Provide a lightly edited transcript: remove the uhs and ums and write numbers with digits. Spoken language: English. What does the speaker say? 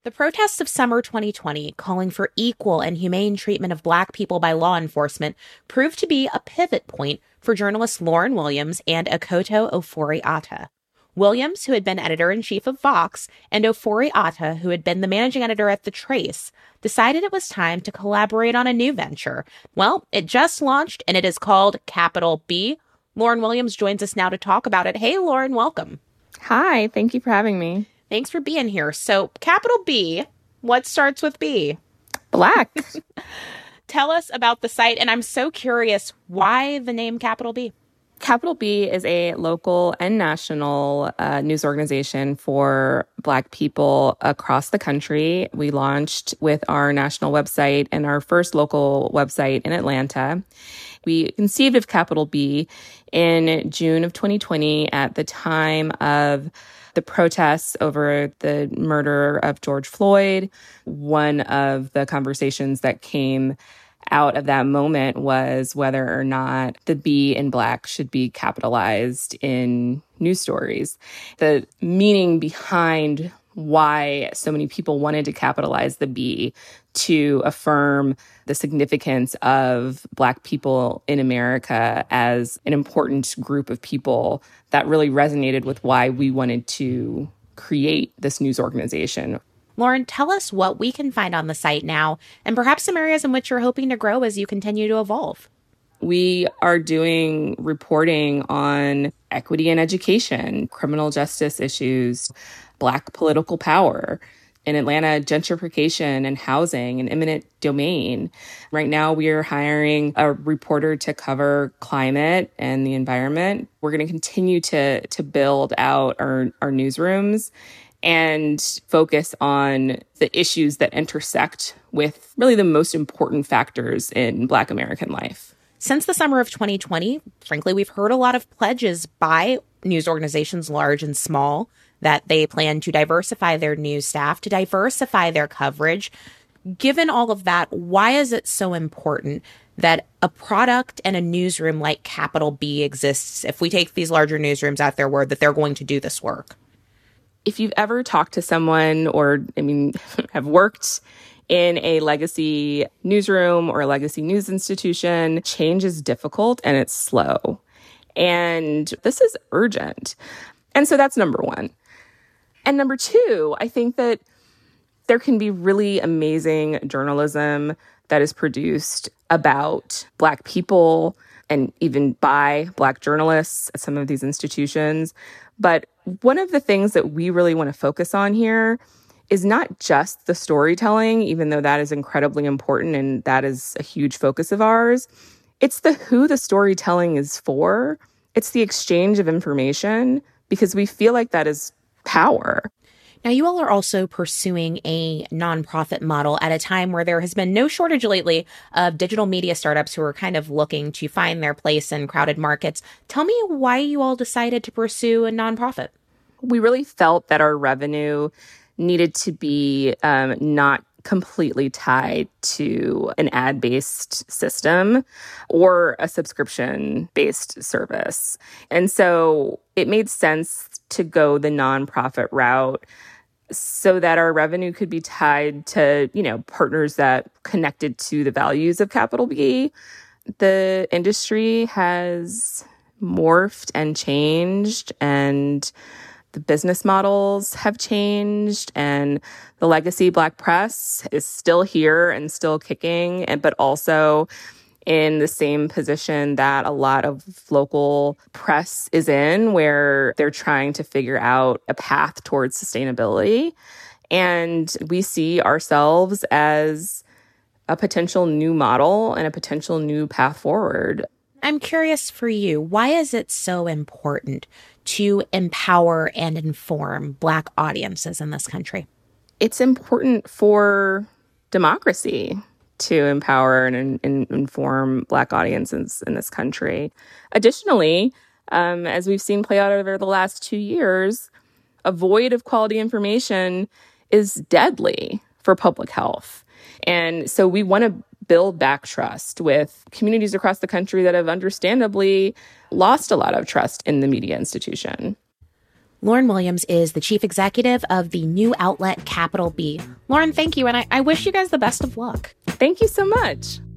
The protests of summer 2020, calling for equal and humane treatment of Black people by law enforcement, proved to be a pivot point for journalists Lauren Williams and Akoto Ofori-Atta. Williams, who had been editor-in-chief of Vox, and Ofori-Atta, who had been the managing editor at The Trace, decided it was time to collaborate on a new venture. Well, it just launched, and it is called Capital B. Lauren Williams joins us now to talk about it. Hey, Lauren, welcome. Hi, thank you for having me. Thanks for being here. So, Capital B, what starts with B? Black. Tell us about the site, and I'm so curious, why the name Capital B? Capital B is a local and national news organization for Black people across the country. We launched with our national website and our first local website in Atlanta. We conceived of Capital B in June of 2020 at the time of the protests over the murder of George Floyd. One of the conversations that came out of that moment was whether or not the B in Black should be capitalized in news stories. The meaning behind why so many people wanted to capitalize the B to affirm the significance of Black people in America as an important group of people that really resonated with why we wanted to create this news organization. Lauren, tell us what we can find on the site now, and perhaps some areas in which you're hoping to grow as you continue to evolve. We are doing reporting on equity and education, criminal justice issues, Black political power, in Atlanta, gentrification and housing and eminent domain. Right now, we are hiring a reporter to cover climate and the environment. We're going to continue to build out our newsrooms and focus on the issues that intersect with really the most important factors in Black American life. Since the summer of 2020, frankly, we've heard a lot of pledges by news organizations, large and small, that they plan to diversify their news staff, to diversify their coverage. Given all of that, why is it so important that a product and a newsroom like Capital B exists if we take these larger newsrooms at their word that they're going to do this work? If you've ever talked to someone have worked in a legacy newsroom or a legacy news institution, change is difficult and it's slow. And this is urgent. And so that's number one. And number two, I think that there can be really amazing journalism that is produced about Black people and even by Black journalists at some of these institutions. But one of the things that we really want to focus on here is not just the storytelling, even though that is incredibly important and that is a huge focus of ours. It's the who the storytelling is for. It's the exchange of information, because we feel like that is power. Now, you all are also pursuing a nonprofit model at a time where there has been no shortage lately of digital media startups who are kind of looking to find their place in crowded markets. Tell me why you all decided to pursue a nonprofit. We really felt that our revenue needed to be not completely tied to an ad-based system or a subscription-based service. And so it made sense to go the nonprofit route so that our revenue could be tied to, partners that connected to the values of Capital B. The industry has morphed and changed, and the business models have changed, and the legacy Black press is still here and still kicking, but also in the same position that a lot of local press is in, where they're trying to figure out a path towards sustainability. And we see ourselves as a potential new model and a potential new path forward. I'm curious for you, why is it so important to empower and inform Black audiences in this country? It's important for democracy to empower and inform Black audiences in this country. Additionally, as we've seen play out over the last 2 years, a void of quality information is deadly for public health. And so we want to build back trust with communities across the country that have understandably lost a lot of trust in the media institution. Lauren Williams is the chief executive of the new outlet Capital B. Lauren, thank you. And I wish you guys the best of luck. Thank you so much.